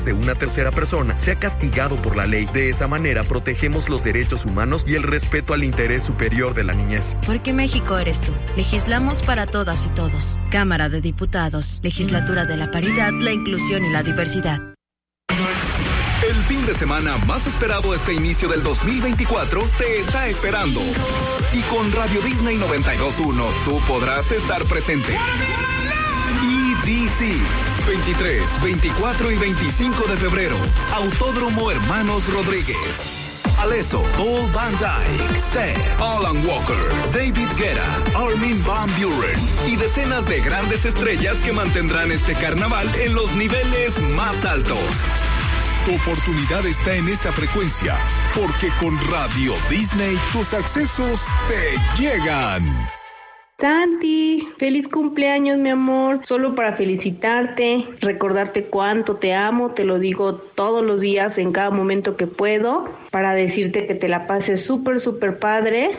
de una tercera persona sea castigado por la ley. De esa manera protegemos los derechos humanos y el respeto al interés superior de la niñez. Porque México eres tú. Legislamos para todas y todos. Cámara de Diputados. Legislatura de la Paridad, la Inclusión y la Diversidad. El fin de semana más esperado este inicio del 2024 te está esperando. Y con Radio Disney 92.1 tú podrás estar presente. EDC, 23, 24 y 25 de febrero. Autódromo Hermanos Rodríguez. Alesso, Paul Van Dyke, Seth, Alan Walker, David Guetta, Armin van Buuren y decenas de grandes estrellas que mantendrán este carnaval en los niveles más altos. Tu oportunidad está en esta frecuencia, porque con Radio Disney tus accesos te llegan. Santi, feliz cumpleaños, mi amor. Solo para felicitarte, recordarte cuánto te amo, te lo digo todos los días, en cada momento que puedo, para decirte que te la pases súper, súper padre,